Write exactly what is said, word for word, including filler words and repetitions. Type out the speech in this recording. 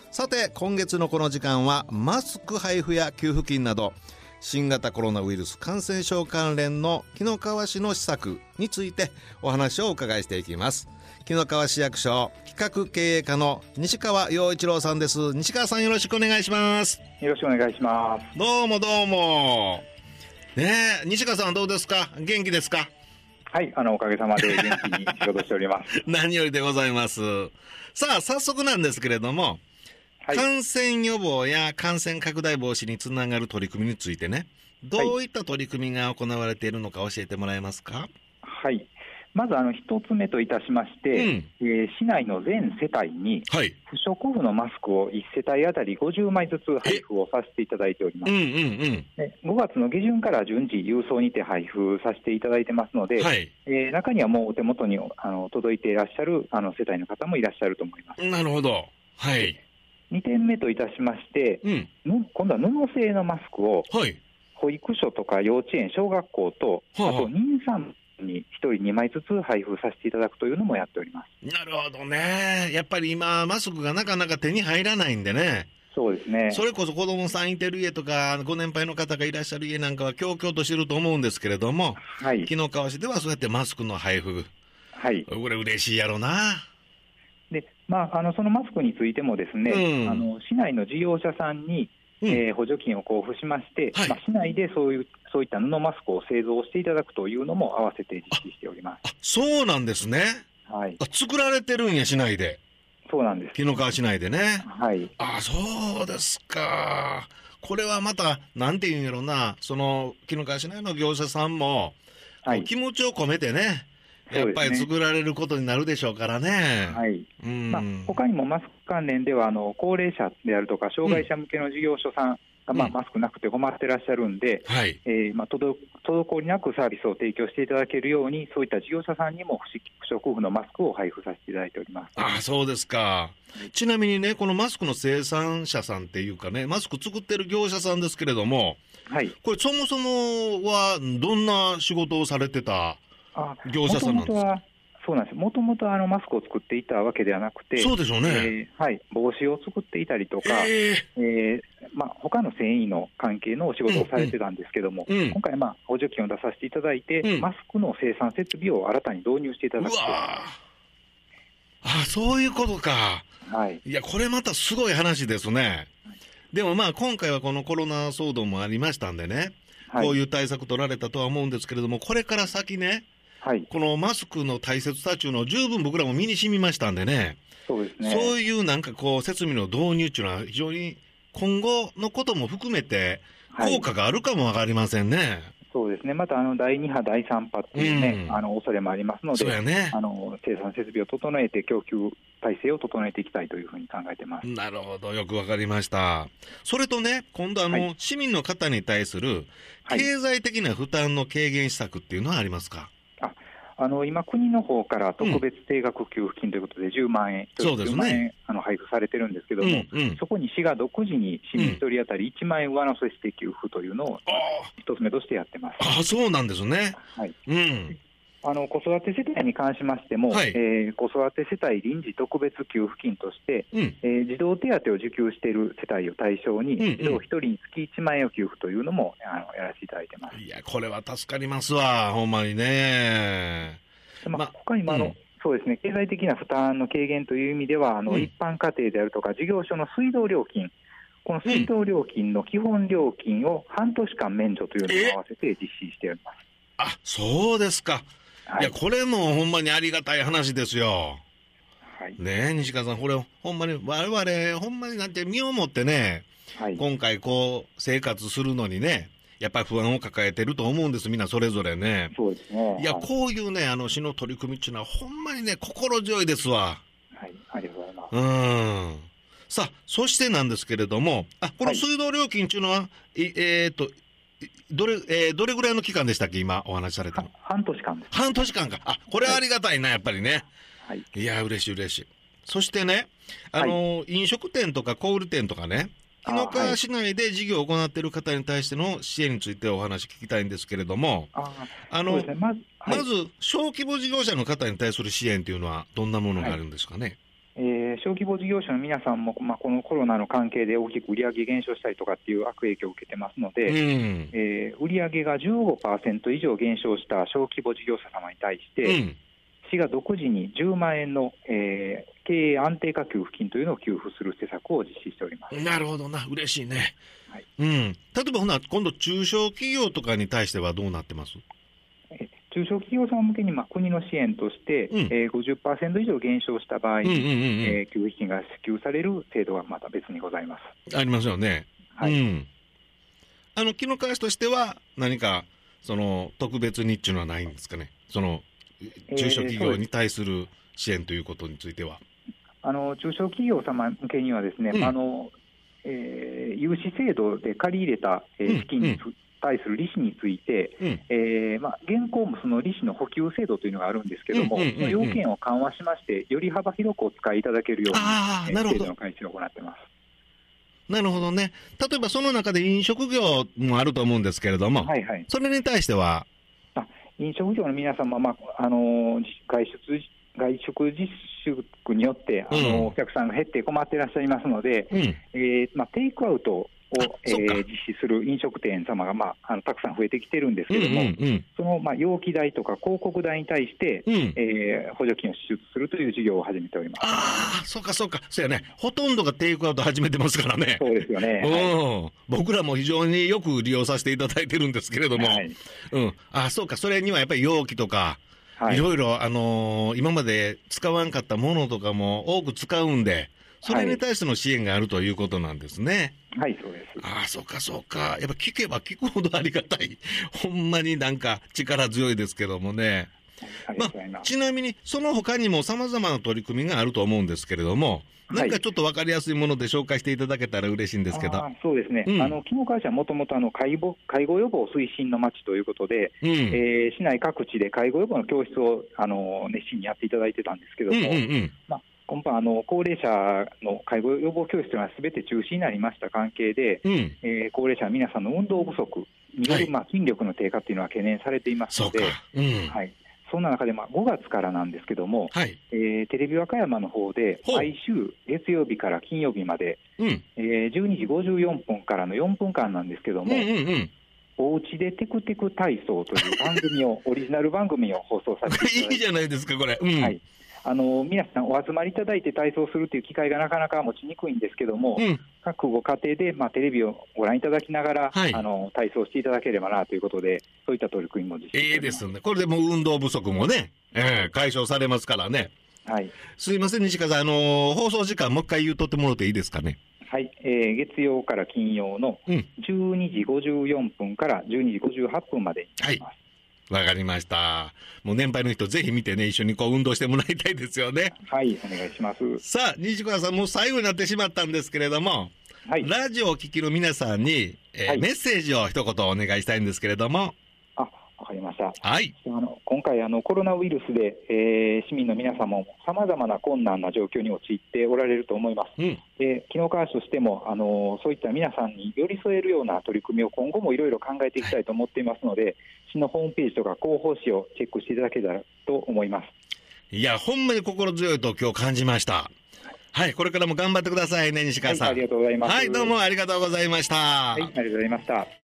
さて今月のこの時間はマスク配布や給付金など新型コロナウイルス感染症関連の紀の川市の施策についてお話をお伺いしていきます。紀の川市役所企画経営課の西川陽一郎さんです。西川さん、よろしくお願いします。 よろしくお願いします。 どうもどうもねえ、西川さんはどうですか？元気ですか？ はい、あのおかげさまで元気に仕事しております何よりでございます。さあ早速なんですけれども、はい、感染予防や感染拡大防止につながる取り組みについてね、どういった取り組みが行われているのか教えてもらえますか？ はい、まずあの一つ目といたしまして、うん、えー、市内の全世帯に不織布のマスクをいち世帯あたりごじゅうまいずつ配布をさせていただいております。うんうんうん、でごがつの下旬から順次郵送にて配布させていただいてますので、はい、えー、中にはもうお手元にあの届いていらっしゃるあの世帯の方もいらっしゃると思います。 なるほど、はい。にてんめといたしまして、うん、今度は布製のマスクを保育所とか幼稚園、小学校と、はい、あと妊産にひとりにまいずつ配布させていただくというのもやっております。 なるほどね。やっぱり今マスクがなかなか手に入らないんでね。 そうですね。 それこそ子供さんいてる家とかご年配の方がいらっしゃる家なんかは強々としてると思うんですけれども、はい、紀の川市ではそうやってマスクの配布、はい、これ嬉しいやろな。 でまあ、あのそのマスクについてもですね、うん、あの市内の事業者さんに、うん、えー、補助金を交付しまして、はい、まあ、市内でそういう、そういった布マスクを製造していただくというのも合わせて実施しております。 ああ、そうなんですね。はい、あ、作られてるんや、市内で。 そうなんです。 紀の川市内でね。 はい。 あ、そうですか。これはまたなんていうんやろな、その紀の川市内の業者さんも、はい、気持ちを込めてね、やっぱり作られることになるでしょうからね。はい。 うん、まあ、他にもマスク関連ではあの高齢者であるとか障害者向けの事業所さんが、うん、まあ、マスクなくて困ってらっしゃるんで、はい、えーまあ、滞りなくサービスを提供していただけるように、そういった事業者さんにも不織布のマスクを配布させていただいております。 ああ、そうですか。ちなみにね、このマスクの生産者さんっていうかね、マスク作ってる業者さんですけれども、はい、これそもそもはどんな仕事をされてた業者さんなんですか？ そうなんです。もともとあのマスクを作っていたわけではなくて、 そうでしょうね。 えー、はい、帽子を作っていたりとか、えーえーまあ、他の繊維の関係のお仕事をされてたんですけども、うんうん、今回、まあ、補助金を出させていただいて、うん、マスクの生産設備を新たに導入していただくと。うわあ、そういうことか。はい。いや、これまたすごい話ですね。はい、でもまあ今回はこのコロナ騒動もありましたんでね、はい、こういう対策取られたとは思うんですけれども、これから先ね、はい、このマスクの大切さというのを十分僕らも身に染みましたんでね、 そうですね。 そういうなんかこう設備の導入っていうのは非常に今後のことも含めて効果があるかもわかりませんね。はい、 そうですね。またあのだいに波、だいさん波っていうね、うん、あの恐れもありますので、そうやね、あの生産設備を整えて供給体制を整えていきたいというふうに考えてます。 なるほど、よくわかりました。それとね、今度あの、はい、市民の方に対する経済的な負担の軽減施策っていうのはありますか？ ああの今、国の方から特別定額給付金ということでじゅうまんえん、うん、ひとりじゅうまんえん、ね、あの配布されてるんですけども、うんうん、そこに市が独自に市民ひとり当たりいちまんえん上乗せして給付というのを一つ目としてやってます。 ああ、そうなんですね。 はい、うん、あの子育て世帯に関しましても、はい、えー、子育て世帯臨時特別給付金として、うん、えー、児童手当を受給している世帯を対象に、うんうん、児童ひとりにつきいちまんえんを給付というのもあのやらせていただいてます。 いや、これは助かりますわ、ほんまにね。 まあ、他にもあの、うん、そうですね、経済的な負担の軽減という意味では、あの、うん、一般家庭であるとか事業所の水道料金、この水道料金の基本料金を半年間免除というのを合わせて実施しております。 あ、そうですか。はい、いや、これもほんまにありがたい話ですよ。はい、ねえ、西川さん、これほんまに我々ほんまになんて身をもってね、はい、今回こう生活するのにね、やっぱり不安を抱えてると思うんです、みんなそれぞれね。 そうですね。 いや、こういうね、あの市の取り組みっていうのはほんまにね、心強いですわ。 はい、ありがとうございます。 うん。さあ、そしてなんですけれども、あ、この水道料金っていうのは、はい、えー、っと、どれ、えー、どれぐらいの期間でしたっけ、今お話しされたの？ 半年間です。 半年間か。あ、これはありがたいな、やっぱりね。 はい。 いや、嬉しい嬉しい。そしてね、あの、はい、飲食店とか小売店とかね、紀の川市内で事業を行っている方に対しての支援についてお話聞きたいんですけれども、あ, あの、ね、まず、はい、まず小規模事業者の方に対する支援というのはどんなものがあるんですかね？ はい、ええー、小規模事業者の皆さんも、まあ、このコロナの関係で大きく売上減少したりとかっていう悪影響を受けてますので、うん、えー、売上が じゅうごパーセント 以上減少した小規模事業者様に対して、うん、市が独自にじゅうまんえんの、えー、経営安定化給付金というのを給付する施策を実施しております。 なるほどな、嬉しいね。はい、うん、例えばほな今度中小企業とかに対してはどうなってます？ 中小企業様向けにまあ国の支援として、うん、えー、ごじゅっパーセント 以上減少した場合に、うんうんうんうん、えー、給付金が支給される制度がまた別にございます。 ありますよね。はい、うん、あの紀の川市としては何かその特別にっていうのはないんですかね、その中小企業に対する支援ということについては。 えー、あの中小企業様向けにはですね、うん、あのえー、融資制度で借り入れた、えー、資金に、うんうん、対する利子について、うん、えーまあ、現行もその利子の補給制度というのがあるんですけれども、うんうんうんうん、その要件を緩和しまして、より幅広くお使いいただけるように、えー、制度の開始を行っています。 なるほどね。例えばその中で飲食業もあると思うんですけれども、はいはい、それに対してはあ飲食業の皆様、まああのー、外出外食自粛によってあの、うん、お客さんが減って困っていらっしゃいますので、うん、えーまあ、テイクアウトを、えー、実施する飲食店様が、まあ、あのたくさん増えてきてるんですけども、うんうんうん、その、まあ、容器代とか広告代に対して、うん、えー、補助金を支出するという事業を始めております。 ああ、そうかそうか、そうやね、ほとんどがテイクアウト始めてますからね。 そうですよね、 はい、僕らも非常によく利用させていただいてるんですけれども、はい、うん、あ、そうか、それにはやっぱり容器とか、はい、いろいろ、あのー、今まで使わんかったものとかも多く使うんで、それに対しての支援があるということなんですね。 はい、はい、そうです。 ああ、そうかそうか。やっぱ聞けば聞くほどありがたい。ほんまになんか力強いですけどもね。はい、まあ、ちなみにその他にも様々な取り組みがあると思うんですけれども、何かちょっと分かりやすいもので紹介していただけたら嬉しいんですけど。 あ、そうですね、うん、あの紀の川市はもともと介護予防推進の町ということで、うん、えー、市内各地で介護予防の教室をあの熱心にやっていただいてたんですけども、うんうんうん、まあ、今般あの高齢者の介護予防教室というのはすべて中止になりました関係で、うん、えー、高齢者の皆さんの運動不足による、はい、まあ、筋力の低下というのは懸念されていますので、うん、はい、そんな中で、まあ、ごがつからなんですけども、はい、えー、テレビ和歌山の方で毎週月曜日から金曜日まで、うん、えー、じゅうにじごじゅうよんぷんからのよんぷんかんなんですけども、うんうんうん、おうちでテクテク体操という番組をオリジナル番組を放送させていただいていいじゃないですかこれ、うん、はい、 あの皆さんお集まりいただいて体操するという機会がなかなか持ちにくいんですけども、うん、各ご家庭で、まあ、テレビをご覧いただきながら、はい、あの体操していただければなということで、そういった取り組みも実施しています。 いいですね。これでもう運動不足もね、えー、解消されますからね。はい、すいません西川さん、あのー、放送時間もう一回言うとってもらっていいですかね。 はい、えー、月曜から金曜のじゅうにじごじゅうよんぷんからじゅうにじごじゅうはっぷんまでになります。 はい、わかりました。もう年配の人ぜひ見てね、一緒にこう運動してもらいたいですよね。 はい、お願いします。 さあ西川さん、もう最後になってしまったんですけれども、はい、ラジオを聴きの皆さんに、えーはい、メッセージを一言お願いしたいんですけれども。 あ、わかりました。 はい、 あの今回あのコロナウイルスで、えー、市民の皆様もさまざまな困難な状況に陥っておられると思います。うん、で紀の川市としてもあのそういった皆さんに寄り添えるような取り組みを今後もいろいろ考えていきたいと思っていますので、はい、市のホームページとか広報誌をチェックしていただけたらと思います。 いや、ほんまに心強いと今日感じました。はい、これからも頑張ってくださいね西川さん。 はい、ありがとうございます。 はい、どうもありがとうございました。 はい、ありがとうございました。